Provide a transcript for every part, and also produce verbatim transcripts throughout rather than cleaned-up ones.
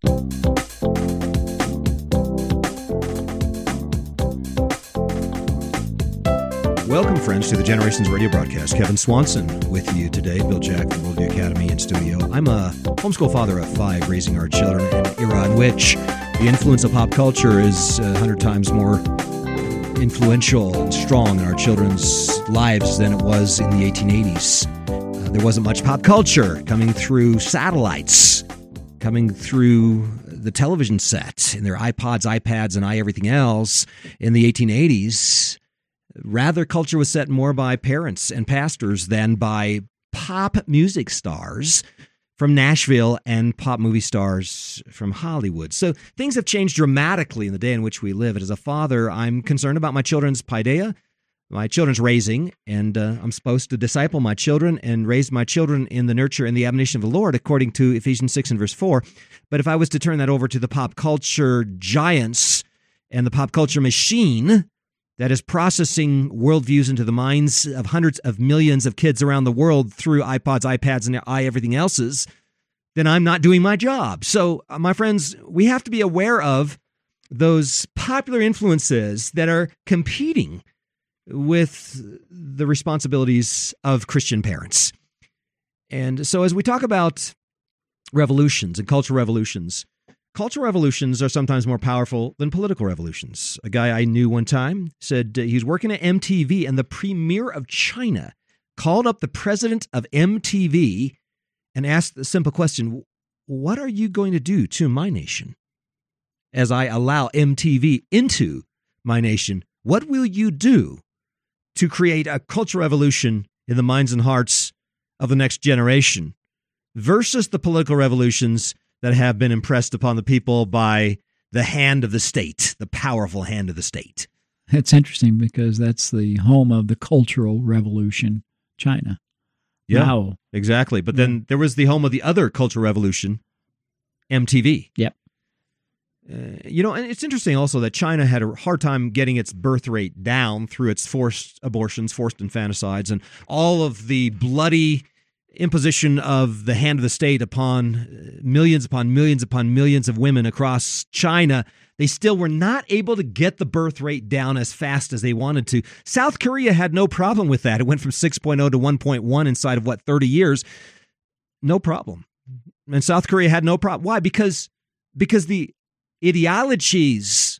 Welcome, friends, to the Generations Radio broadcast. Kevin Swanson with you today. Bill Jack from Worldview Academy in studio. I'm a homeschool father of five, raising our children in an era in which the influence of pop culture is a hundred times more influential and strong in our children's lives than it was in the eighteen eighties. Uh, there wasn't much pop culture coming through satellites, coming through the television set, and their iPods, iPads, and i everything else in the eighteen eighties. Rather, culture was set more by parents and pastors than by pop music stars from Nashville and pop movie stars from Hollywood. So things have changed dramatically in the day in which we live. And as a father, I'm concerned about my children's paideia, my children's raising, and uh, I'm supposed to disciple my children and raise my children in the nurture and the admonition of the Lord, according to Ephesians six and verse four. But if I was to turn that over to the pop culture giants and the pop culture machine that is processing worldviews into the minds of hundreds of millions of kids around the world through iPods, iPads, and i everything else's, then I'm not doing my job. So, uh, my friends, we have to be aware of those popular influences that are competing with the responsibilities of Christian parents. And so as we talk about revolutions and cultural revolutions, cultural revolutions are sometimes more powerful than political revolutions. A guy I knew one time said uh, he was working at M T V, and the premier of China called up the president of M T V and asked the simple question, what are you going to do to my nation? As I allow M T V into my nation, what will you do to create a cultural revolution in the minds and hearts of the next generation versus the political revolutions that have been impressed upon the people by the hand of the state, the powerful hand of the state? It's interesting because that's the home of the Cultural Revolution, China. Yeah, Wow. Exactly. But then there was the home of the other cultural revolution, M T V. Yep. Uh, you know, and it's interesting also that China had a hard time getting its birth rate down through its forced abortions, forced infanticides, and all of the bloody imposition of the hand of the state upon millions upon millions upon millions of women across China. They still were not able to get the birth rate down as fast as they wanted to. South Korea had no problem with that. It went from six point oh to one point one inside of, what, thirty years? No problem. And South Korea had no problem. Why? Because, because the ideologies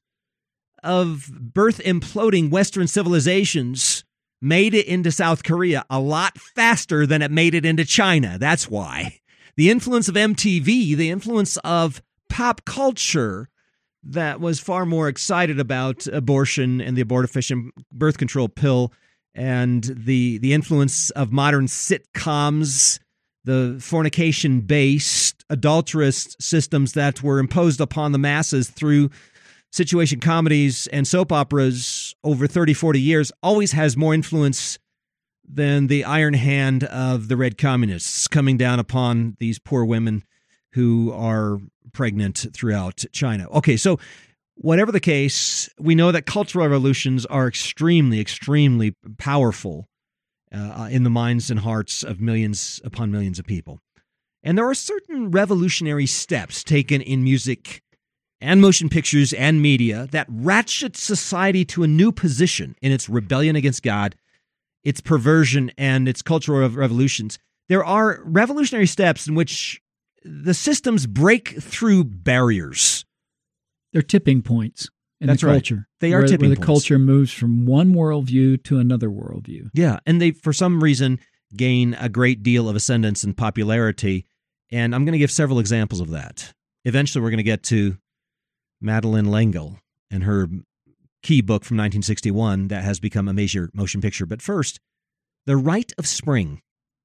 of birth imploding Western civilizations made it into South Korea a lot faster than it made it into China. That's why. The influence of M T V, the influence of pop culture that was far more excited about abortion and the abortifacient birth control pill, and the, the influence of modern sitcoms, the fornication-based, adulterous systems that were imposed upon the masses through situation comedies and soap operas over thirty, forty years, always has more influence than the iron hand of the red communists coming down upon these poor women who are pregnant throughout China. Okay, so whatever the case, we know that cultural revolutions are extremely, extremely powerful uh, in the minds and hearts of millions upon millions of people. And there are certain revolutionary steps taken in music and motion pictures and media that ratchet society to a new position in its rebellion against God, its perversion, and its cultural revolutions. There are revolutionary steps in which the systems break through barriers. They're tipping points in That's the right. culture. They are where, tipping where the points. culture moves from one worldview to another worldview. Yeah, and they, for some reason, gain a great deal of ascendance and popularity, and I'm going to give several examples of that. Eventually, we're going to get to Madeleine L'Engle and her key book from nineteen sixty-one that has become a major motion picture. But first, The Rite of Spring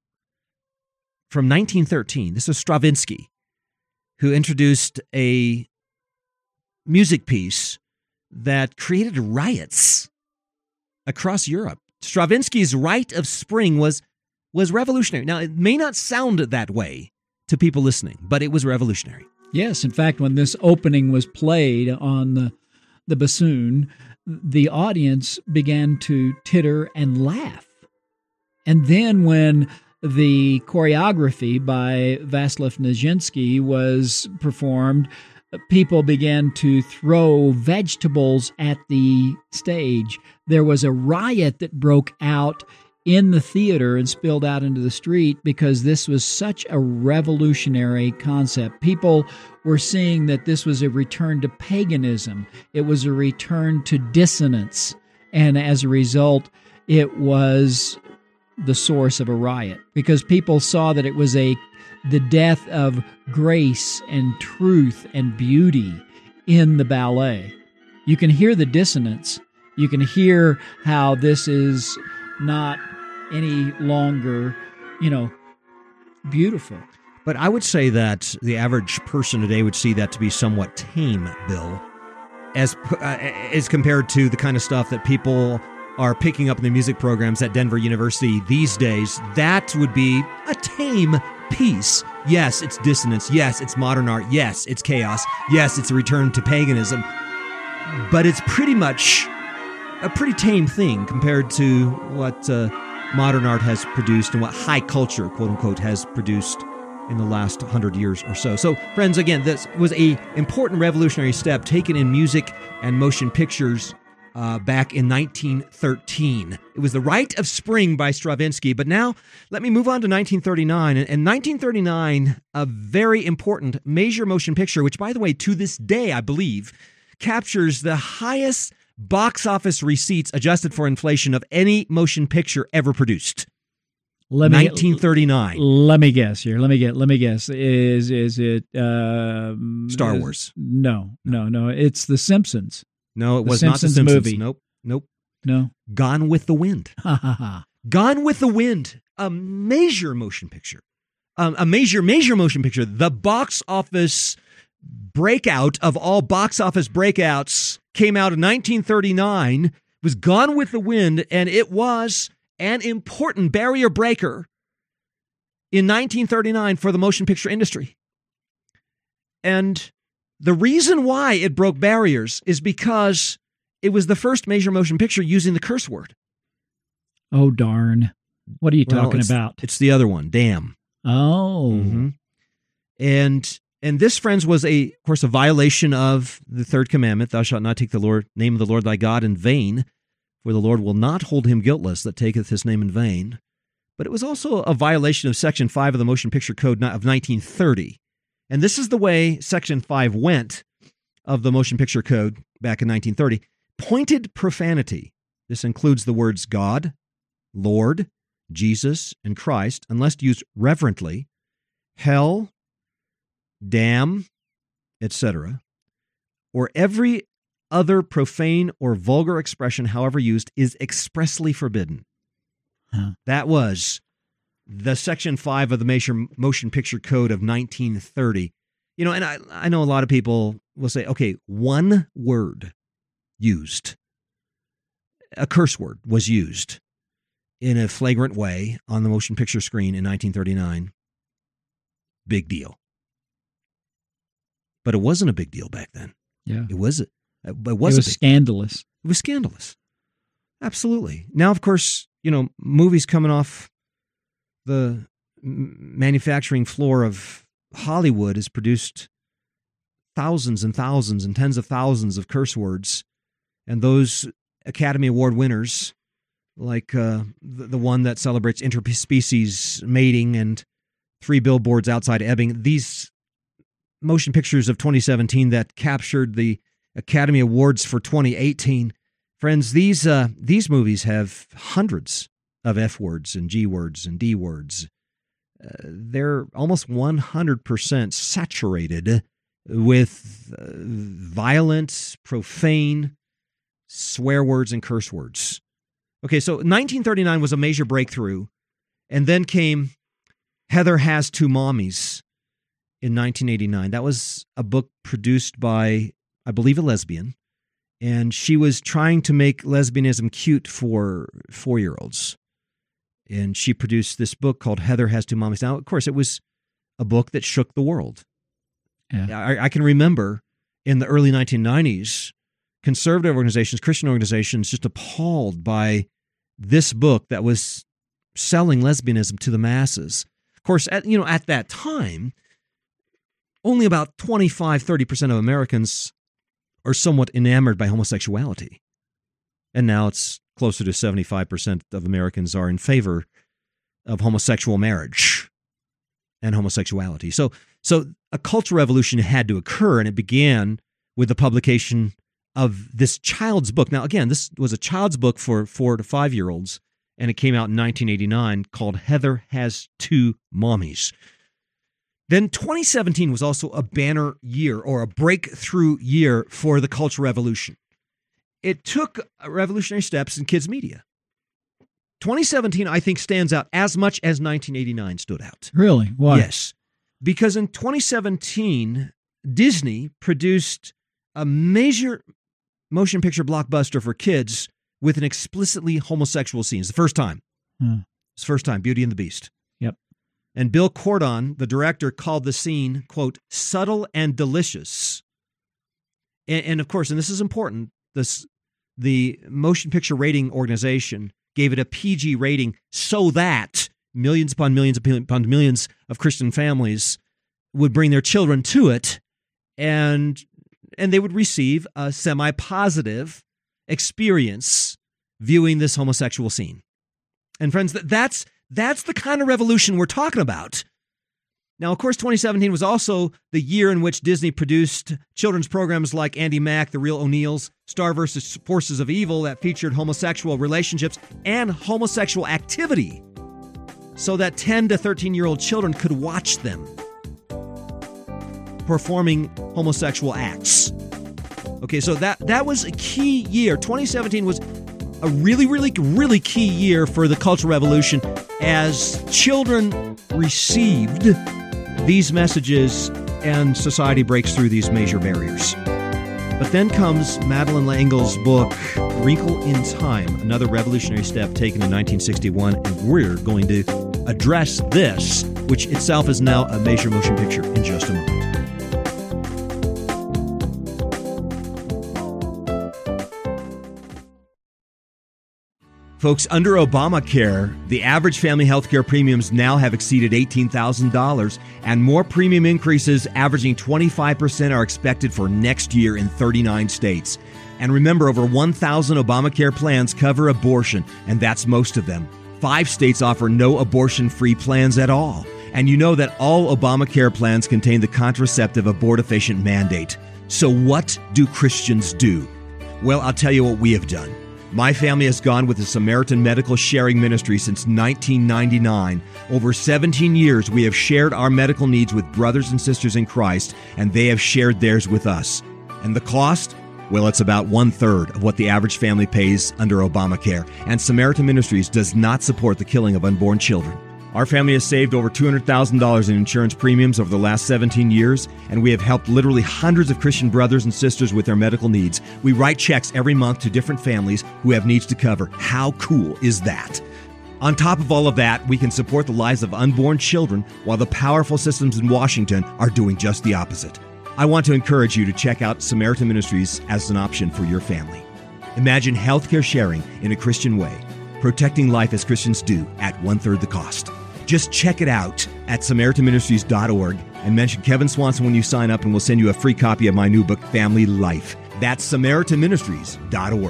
from nineteen thirteen. This was Stravinsky, who introduced a music piece that created riots across Europe. Stravinsky's Rite of Spring was, was revolutionary. Now, it may not sound that way to people listening, but it was revolutionary. Yes, in fact, when this opening was played on the, the bassoon, the audience began to titter and laugh. And then when the choreography by Vasiliev Nijinsky was performed, people began to throw vegetables at the stage. There was a riot that broke out in the theater and spilled out into the street because this was such a revolutionary concept. People were seeing that this was a return to paganism. It was a return to dissonance. And as a result, it was the source of a riot because people saw that it was a the death of grace and truth and beauty in the ballet. You can hear the dissonance. You can hear how this is not any longer, you know, beautiful. But I would say that the average person today would see that to be somewhat tame, Bill, as uh, as compared to the kind of stuff that people are picking up in the music programs at Denver University these days. That would be a tame piece. Yes, it's dissonance. Yes, it's modern art. Yes, it's chaos. Yes, it's a return to paganism. But it's pretty much a pretty tame thing compared to what uh, modern art has produced and what high culture, quote unquote, has produced in the last hundred years or so. So, friends, again, this was a important revolutionary step taken in music and motion pictures uh, back in nineteen thirteen. It was The Rite of Spring by Stravinsky. But now, let me move on to nineteen thirty-nine. And nineteen thirty-nine, a very important major motion picture, which, by the way, to this day, I believe, captures the highest box office receipts adjusted for inflation of any motion picture ever produced. Let me, nineteen thirty-nine. Let me guess here. Let me get. Let me guess. Is is it uh, Star Wars? No, no, no. It's The Simpsons. No, it the was Simpsons not The Simpsons. Movie. Nope, nope. No. Gone with the Wind. Ha ha ha. Gone with the Wind, a major motion picture, um, a major major motion picture. The box office breakout of all box office breakouts came out in nineteen thirty-nine. It was Gone with the Wind, and it was an important barrier breaker in nineteen thirty-nine for the motion picture industry. And the reason why it broke barriers is because it was the first major motion picture using the curse word. Oh, darn. What are you Well, talking it's, about? It's the other one, damn. Oh. Mm-hmm. And and this, friends, was a, of course, a violation of the third commandment: "Thou shalt not take the Lord name of the Lord thy God in vain, for the Lord will not hold him guiltless that taketh his name in vain." But it was also a violation of Section five of the Motion Picture Code of nineteen thirty. And this is the way Section five went of the Motion Picture Code back in nineteen thirty. Pointed profanity. This includes the words God, Lord, Jesus, and Christ, unless used reverently, hell, damn, et cetera, or every other profane or vulgar expression, however used, is expressly forbidden. Huh. That was the Section five of the Major Motion Picture Code of nineteen thirty. You know, and I, I know a lot of people will say, okay, one word used, a curse word was used in a flagrant way on the motion picture screen in nineteen thirty-nine. Big deal. But it wasn't a big deal back then. Yeah. It was, it was, it was scandalous. It was scandalous. Absolutely. Now, of course, you know, movies coming off the manufacturing floor of Hollywood has produced thousands and thousands and tens of thousands of curse words. And those Academy Award winners, like uh, the, the one that celebrates interspecies mating and Three Billboards Outside Ebbing, these motion pictures of twenty seventeen that captured the Academy Awards for twenty eighteen, friends, these uh, these movies have hundreds of F words and G words and D words. Uh, they're almost one hundred percent saturated with uh, violent, profane swear words and curse words. Okay, so nineteen thirty-nine was a major breakthrough, and then came Heather Has Two Mommies in nineteen eighty-nine. That was a book produced by, I believe, a lesbian, and she was trying to make lesbianism cute for four-year-olds. And she produced this book called Heather Has Two Mommies. Now, of course, it was a book that shook the world. Yeah. I, I can remember in the early nineteen nineties, conservative organizations, Christian organizations, just appalled by this book that was selling lesbianism to the masses. Of course, at, you know, at that time, only about twenty-five, thirty percent of Americans are somewhat enamored by homosexuality. And now it's closer to seventy-five percent of Americans are in favor of homosexual marriage and homosexuality. So, so a cultural revolution had to occur, and it began with the publication of this child's book. Now, again, this was a child's book for four to five-year-olds, and it came out in nineteen eighty-nine called Heather Has Two Mommies. Then twenty seventeen was also a banner year or a breakthrough year for the Cultural Revolution. It took revolutionary steps in kids' media. twenty seventeen, I think, stands out as much as nineteen eighty-nine stood out. Really? Why? Yes. Because in twenty seventeen, Disney produced a major motion picture blockbuster for kids with an explicitly homosexual scene. It's the first time. Hmm. It's the first time, Beauty and the Beast. Yep. And Bill Cordon, the director, called the scene, quote, subtle and delicious. And, and of course, and this is important, this, the Motion Picture Rating Organization gave it a P G rating so that millions upon millions upon millions of Christian families would bring their children to it, and and they would receive a semi-positive experience viewing this homosexual scene. And friends, that's that's the kind of revolution we're talking about. Now, of course, twenty seventeen was also the year in which Disney produced children's programs like Andy Mack, The Real O'Neills, Star versus Forces of Evil that featured homosexual relationships and homosexual activity so that ten to thirteen-year-old children could watch them performing homosexual acts. Okay, so that, that was a key year. twenty seventeen was a really, really, really key year for the Cultural Revolution as children received these messages and society breaks through these major barriers. But then comes Madeleine L'Engle's book, Wrinkle in Time, another revolutionary step taken in nineteen sixty-one, and we're going to address this, which itself is now a major motion picture, in just a moment. Folks, under Obamacare, the average family health care premiums now have exceeded eighteen thousand dollars, and more premium increases averaging twenty-five percent are expected for next year in thirty-nine states. And remember, over one thousand Obamacare plans cover abortion, and that's most of them. Five states offer no abortion-free plans at all. And you know that all Obamacare plans contain the contraceptive abortifacient mandate. So what do Christians do? Well, I'll tell you what we have done. My family has gone with the Samaritan Medical Sharing Ministry since nineteen ninety-nine. Over seventeen years, we have shared our medical needs with brothers and sisters in Christ, and they have shared theirs with us. And the cost? Well, it's about one-third of what the average family pays under Obamacare. And Samaritan Ministries does not support the killing of unborn children. Our family has saved over two hundred thousand dollars in insurance premiums over the last seventeen years, and we have helped literally hundreds of Christian brothers and sisters with their medical needs. We write checks every month to different families who have needs to cover. How cool is that? On top of all of that, we can support the lives of unborn children while the powerful systems in Washington are doing just the opposite. I want to encourage you to check out Samaritan Ministries as an option for your family. Imagine healthcare sharing in a Christian way, protecting life as Christians do at one-third the cost. Just check it out at samaritan ministries dot org and mention Kevin Swanson when you sign up, and we'll send you a free copy of my new book, Family Life. That's samaritan ministries dot org.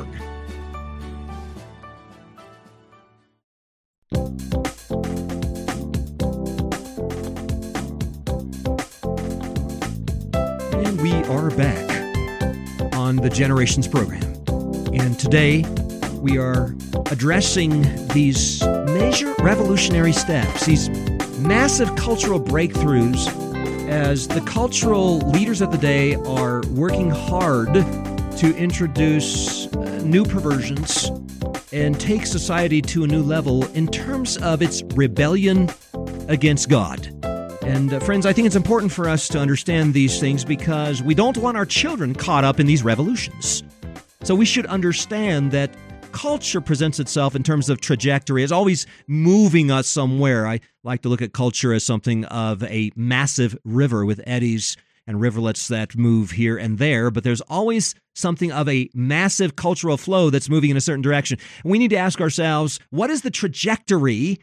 And we are back on the Generations program. And today we are addressing these major revolutionary steps, these massive cultural breakthroughs as the cultural leaders of the day are working hard to introduce uh, new perversions and take society to a new level in terms of its rebellion against God. And uh, friends, I think it's important for us to understand these things because we don't want our children caught up in these revolutions. So we should understand that culture presents itself in terms of trajectory as always moving us somewhere. I like to look at culture as something of a massive river with eddies and riverlets that move here and there, but there's always something of a massive cultural flow that's moving in a certain direction. And we need to ask ourselves, what is the trajectory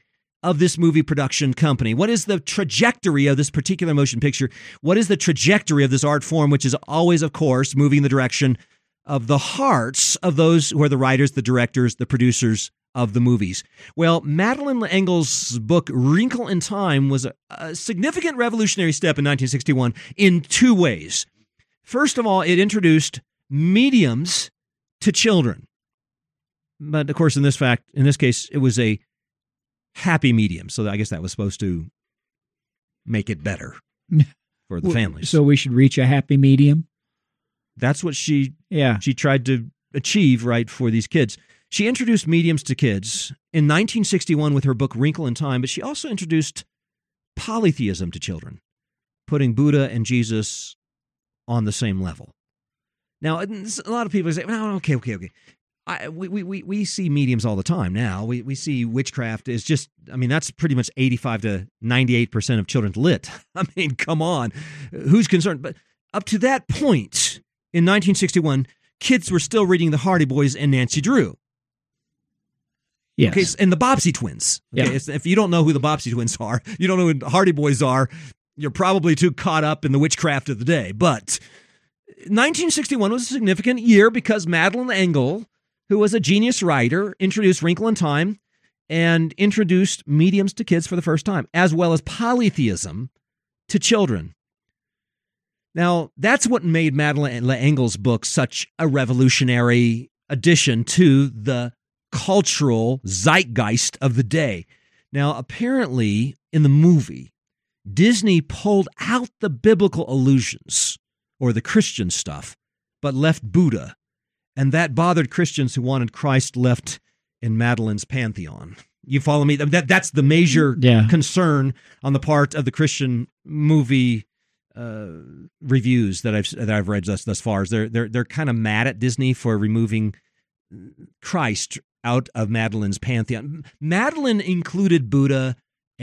of this movie production company? What is the trajectory of this particular motion picture? What is the trajectory of this art form, which is always, of course, moving in the direction of the hearts of those who are the writers, the directors, the producers of the movies? Well, Madeleine L'Engle's book, Wrinkle in Time, was a, a significant revolutionary step in nineteen sixty-one in two ways. First of all, it introduced mediums to children. But, of course, in this fact, in this case, it was a happy medium. So I guess that was supposed to make it better for the families. So we should reach a happy medium? That's what she yeah. she tried to achieve, right, for these kids. She introduced mediums to kids in nineteen sixty-one with her book Wrinkle in Time, but she also introduced polytheism to children, putting Buddha and Jesus on the same level. Now, a lot of people say, well, okay, okay, okay. I, we, we, we see mediums all the time now. We we see witchcraft is just, I mean, that's pretty much eighty-five to ninety-eight percent of children's lit. I mean, come on. Who's concerned? But up to that point in nineteen sixty-one, kids were still reading the Hardy Boys and Nancy Drew. Yes. Okay, and the Bobbsey twins. Okay, yeah. If you don't know who the Bobbsey twins are, you don't know who the Hardy Boys are, you're probably too caught up in the witchcraft of the day. But nineteen sixty-one was a significant year because Madeleine L'Engle, who was a genius writer, introduced Wrinkle in Time and introduced mediums to kids for the first time, as well as polytheism to children. Now, that's what made Madeleine L'Engle's book such a revolutionary addition to the cultural zeitgeist of the day. Now, apparently, in the movie, Disney pulled out the biblical allusions, or the Christian stuff, but left Buddha. And that bothered Christians who wanted Christ left in Madeleine's pantheon. You follow me? That That's the major yeah. concern on the part of the Christian movie uh, reviews that I've that I've read thus thus far. Is they're they're they're kind of mad at Disney for removing Christ out of Madeleine's pantheon. Madeleine included Buddha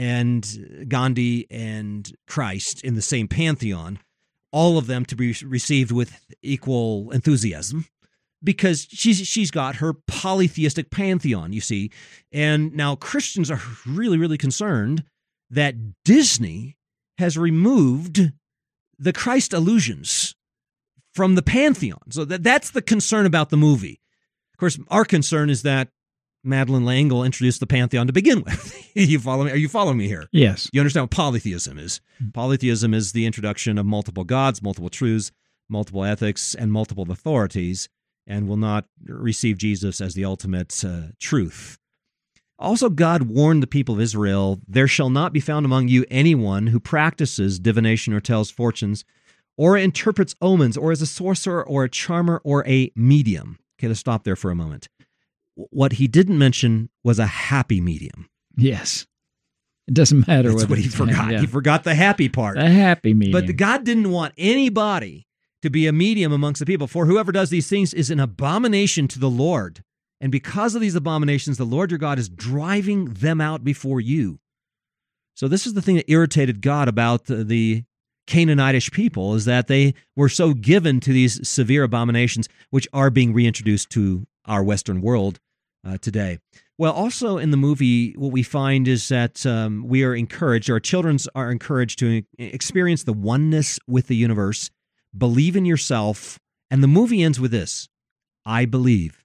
and Gandhi and Christ in the same pantheon, all of them to be received with equal enthusiasm, because she's she's got her polytheistic pantheon, you see. And now Christians are really, really concerned that Disney has removed the Christ allusions from the pantheon. So that, that's the concern about the movie. Of course, our concern is that Madeleine L'Engle introduced the pantheon to begin with. You follow me? Are you following me here? Yes. You understand what polytheism is? Polytheism is the introduction of multiple gods, multiple truths, multiple ethics, and multiple authorities, and will not receive Jesus as the ultimate uh, truth. Also, God warned the people of Israel, "There shall not be found among you anyone who practices divination or tells fortunes or interprets omens or is a sorcerer or a charmer or a medium." Okay, let's stop there for a moment. What he didn't mention was a happy medium. Yes. It doesn't matter. That's what he forgot. Yeah. He forgot the happy part. A happy medium. But God didn't want anybody to be a medium amongst the people. For whoever does these things is an abomination to the Lord. And because of these abominations, the Lord your God is driving them out before you. So this is the thing that irritated God about the, the Canaanitish people, is that they were so given to these severe abominations, which are being reintroduced to our Western world uh, today. Well, also in the movie, what we find is that um, we are encouraged, our children are encouraged to experience the oneness with the universe, believe in yourself, and the movie ends with this: I believe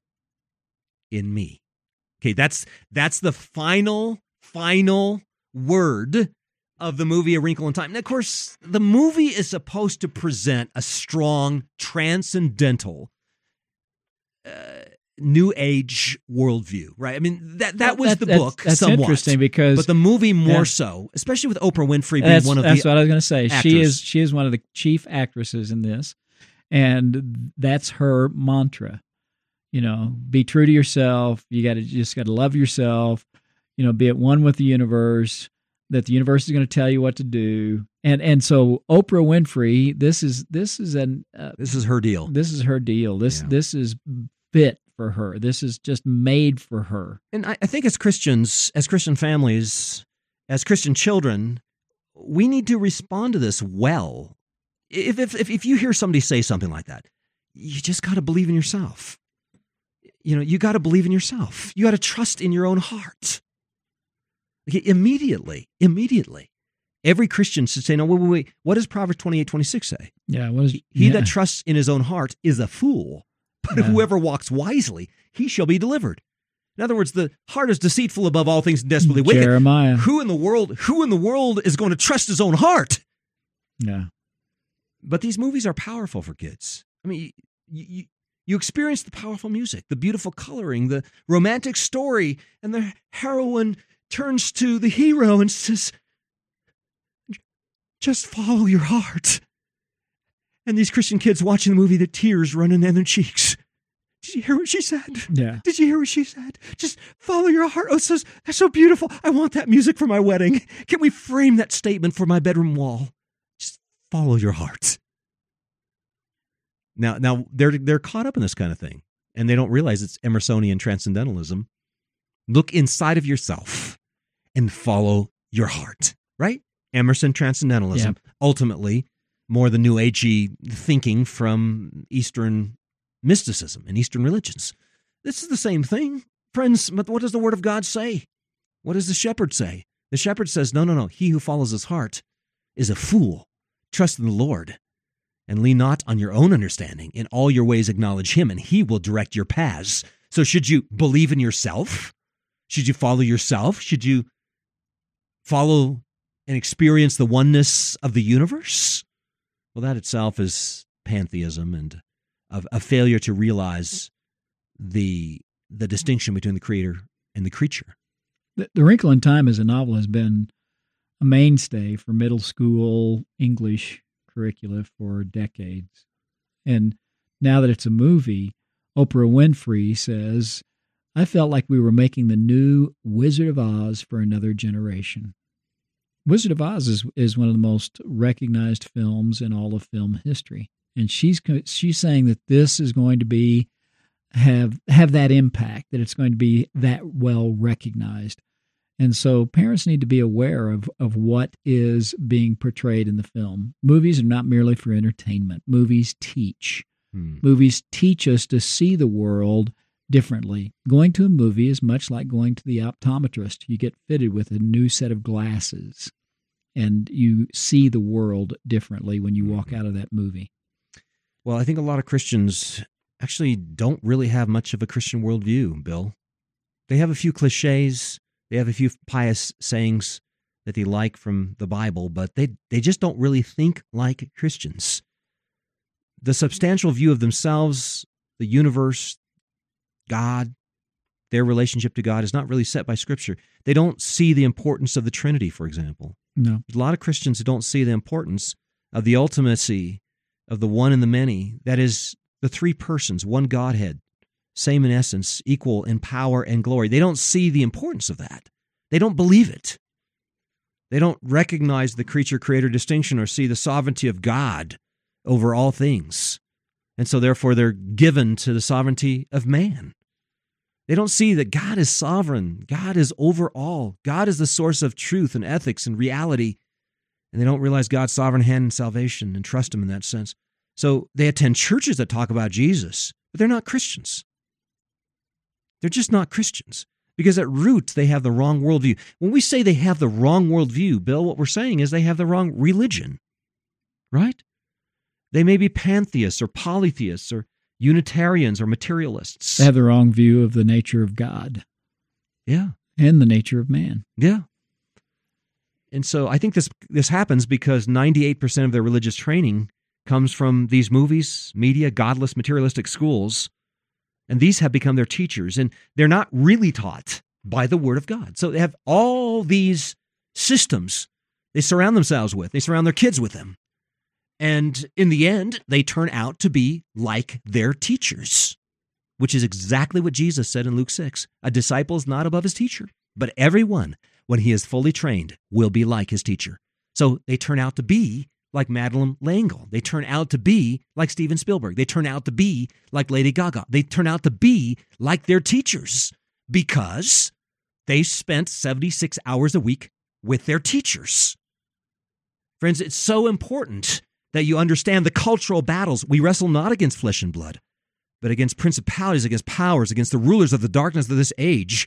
in me. Okay, that's that's the final, final word of the movie A Wrinkle in Time. And of course, the movie is supposed to present a strong, transcendental, uh, New Age worldview, right? I mean, that that was that, the that's, book that's somewhat. Interesting because, but the movie more yeah. so, especially with Oprah Winfrey being that's, one of that's the what I was going to say. actors. She is she is one of the chief actresses in this, and that's her mantra. You know, be true to yourself. You got to just got to love yourself. You know, be at one with the universe. That the universe is going to tell you what to do, and and so Oprah Winfrey, this is this is an uh, this is her deal. This is her deal. This Yeah. this is fit for her. This is just made for her. And I, I think as Christians, as Christian families, as Christian children, we need to respond to this well. If if if, if you hear somebody say something like that, you just got to believe in yourself. You know, you got to believe in yourself. You got to trust in your own heart. Okay, immediately, immediately. Every Christian should say, no, wait, wait, wait. What does Proverbs twenty-eight twenty-six say? Yeah, what is, He, he yeah. that trusts in his own heart is a fool, but Yeah. whoever walks wisely, he shall be delivered. In other words, the heart is deceitful above all things and desperately wicked. Jeremiah. Who in the world, who in the world is going to trust his own heart? Yeah. But these movies are powerful for kids. I mean, you, you, you experience the powerful music, the beautiful coloring, the romantic story, and the heroine turns to the hero and says, just follow your heart. And these Christian kids watching the movie, the tears running down their cheeks. Did you hear what she said? Yeah. Did you hear what she said? Just follow your heart. Oh, so, that's so beautiful. I want that music for my wedding. Can we frame that statement for my bedroom wall? Just follow your heart. Now, now they're they're caught up in this kind of thing, and they don't realize it's Emersonian transcendentalism. Look inside of yourself and follow your heart, right? Emerson transcendentalism, Yeah. ultimately more the New Agey thinking from Eastern mysticism and Eastern religions. This is the same thing. Friends, but what does the Word of God say? What does the shepherd say? The shepherd says, no, no, no. He who follows his heart is a fool. Trust in the Lord and lean not on your own understanding. In all your ways acknowledge him, and he will direct your paths. So should you believe in yourself? Should you follow yourself? Should you follow and experience the oneness of the universe? Well, that itself is pantheism and a, a failure to realize the the distinction between the creator and the creature. The, the Wrinkle in Time as a novel has been a mainstay for middle school English curricula for decades. And now that it's a movie, Oprah Winfrey says, I felt like we were making the new Wizard of Oz for another generation. Wizard of Oz is, is one of the most recognized films in all of film history. And she's she's saying that this is going to be have have that impact, that it's going to be that well recognized. And so parents need to be aware of, of what is being portrayed in the film. Movies are not merely for entertainment. Movies teach. Hmm. Movies teach us to see the world differently. Going to a movie is much like going to the optometrist. You get fitted with a new set of glasses, and you see the world differently when you walk out of that movie. Well, I think a lot of Christians actually don't really have much of a Christian worldview, Bill. They have a few cliches. They have a few pious sayings that they like from the Bible, but they, they just don't really think like Christians. The substantial view of themselves, the universe, God, their relationship to God is not really set by Scripture. They don't see the importance of the Trinity, for example. No. There's a lot of Christians who don't see the importance of the ultimacy of the one and the many. That is, the three persons, one Godhead, same in essence, equal in power and glory. They don't see the importance of that. They don't believe it. They don't recognize the creature-creator distinction or see the sovereignty of God over all things. And so therefore they're given to the sovereignty of man. They don't see that God is sovereign. God is over all. God is the source of truth and ethics and reality. And they don't realize God's sovereign hand in salvation and trust him in that sense. So they attend churches that talk about Jesus, but they're not Christians. They're just not Christians because at root they have the wrong worldview. When we say they have the wrong worldview, Bill, what we're saying is they have the wrong religion, right? They may be pantheists or polytheists or Unitarians or materialists. They have the wrong view of the nature of God. Yeah. And the nature of man. Yeah. And so I think this this happens because ninety-eight percent of their religious training comes from these movies, media, godless, materialistic schools, and these have become their teachers, and they're not really taught by the Word of God. So they have all these systems they surround themselves with. They surround their kids with them. And in the end, they turn out to be like their teachers, which is exactly what Jesus said in Luke six. A disciple is not above his teacher, but everyone, when he is fully trained, will be like his teacher. So they turn out to be like Madeleine L'Engle. They turn out to be like Steven Spielberg. They turn out to be like Lady Gaga. They turn out to be like their teachers because they spent seventy-six hours a week with their teachers. Friends, it's so important that you understand the cultural battles. We wrestle not against flesh and blood, but against principalities, against powers, against the rulers of the darkness of this age.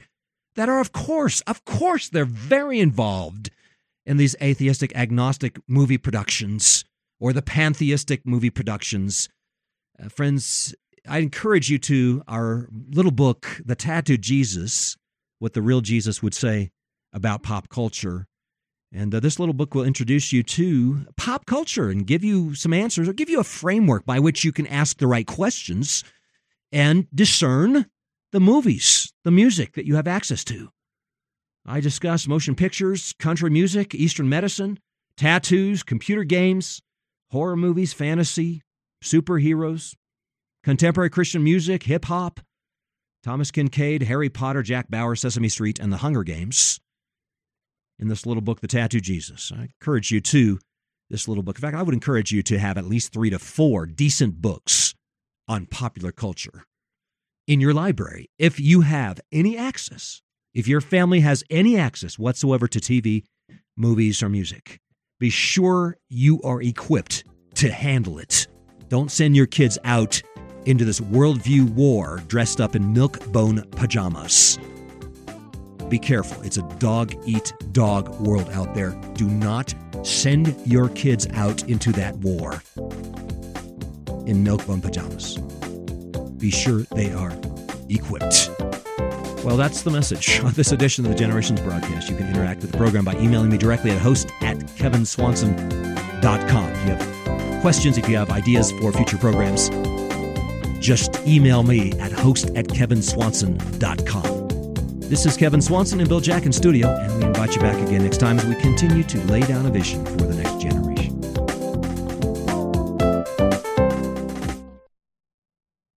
that are, of course, of course, they're very involved in these atheistic, agnostic movie productions or the pantheistic movie productions. Uh, friends, I encourage you to our little book, The Tattooed Jesus, What the Real Jesus Would Say About Pop Culture. And uh, this little book will introduce you to pop culture and give you some answers or give you a framework by which you can ask the right questions and discern the movies, the music that you have access to. I discuss motion pictures, country music, Eastern medicine, tattoos, computer games, horror movies, fantasy, superheroes, contemporary Christian music, hip-hop, Thomas Kinkade, Harry Potter, Jack Bauer, Sesame Street, and the Hunger Games in this little book, The Tattooed Jesus. I encourage you to this little book. In fact, I would encourage you to have at least three to four decent books on popular culture in your library. If you have any access, if your family has any access whatsoever to T V, movies, or music, be sure you are equipped to handle it. Don't send your kids out into this worldview war dressed up in milk-bone pajamas. Be careful. It's a dog-eat-dog world out there. Do not send your kids out into that war in milk-bone pajamas. Be sure they are equipped. Well, that's the message of this edition of the Generations Broadcast. You can interact with the program by emailing me directly at host at kevin swanson dot com. If you have questions, if you have ideas for future programs, just email me at host at kevin swanson dot com. This is Kevin Swanson and Bill Jack in studio, and we invite you back again next time as we continue to lay down a vision for the next generation.